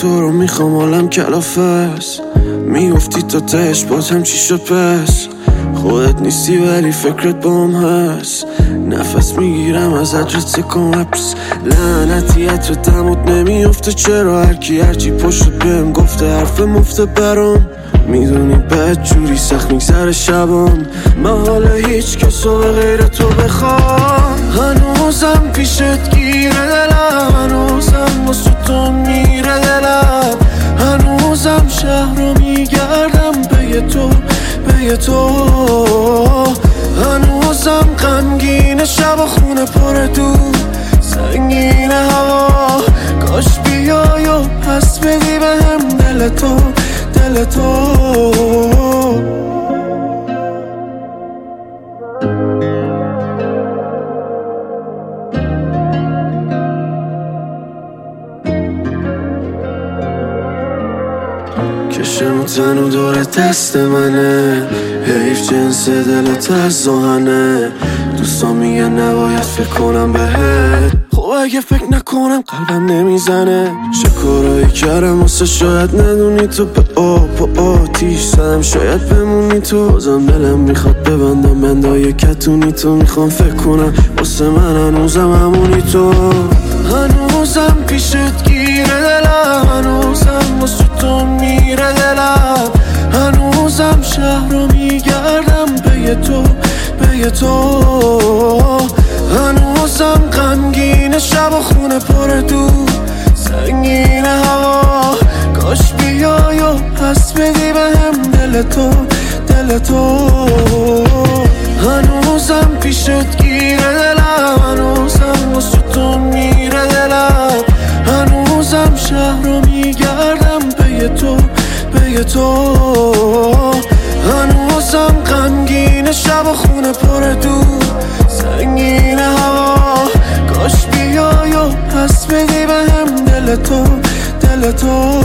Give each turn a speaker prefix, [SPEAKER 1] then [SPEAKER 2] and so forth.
[SPEAKER 1] تو رو میخوام عالم کلافه است. میگفتی تا تهش بازم چی شد پس؟ خودت نیستی ولی فکرت بام هست. نفس میگیرم از عجلت کن لپس. لعنتیت رو دمت نمیفته چرا؟ هرکی هرچی پشت بهم گفته حرف مفته برام. میدونی بد جوری سخت میگذره شبام. من حالا هیچ کسو به غیر تو بخوام. هنوزم پیشت گیره دلم، هنوزم واسه تو میره دلم، هنوزم شهر رو میگردم به تو به تو. هنوزم غمگین شب و خونه پر دود، سنگین هوا. کاش بیای و پس بدی بهم دل تو دل تو. کشم تنو دور دست منه، حیف جنس دلت از آهنه. دوستان میگن نباید فکر کنم بهت، خب اگه فکر نکنم قلبم نمیزنه. چه کارایی کردم واسه شاید ندونی تو، به آب و آتیش زدم شاید بمونی تو. بازم دلم میخواد ببندم بندای کتونی تو، میخوام فکر کنم واسه من هنوزم همونی تو. هنوزم پیشت گیره دلم، هنوزم واسه تو میره دلم، هنوزم شهر رو میگردم به تو به تو. هنوزم غمگین شب و خونه پر دود، سنگین هوا. کاش بیای و پس بدی بهم دل تو دل تو. هنوزم پیشت گیره دلم، هنوزم واسه تو میره دلم، هنوزم شهر رو میگردم به تو به تو. هنوزم غمگین شب و خونه پر دود، سنگین هوا. کاش بیای و پس بدی بهم دل تو دل تو.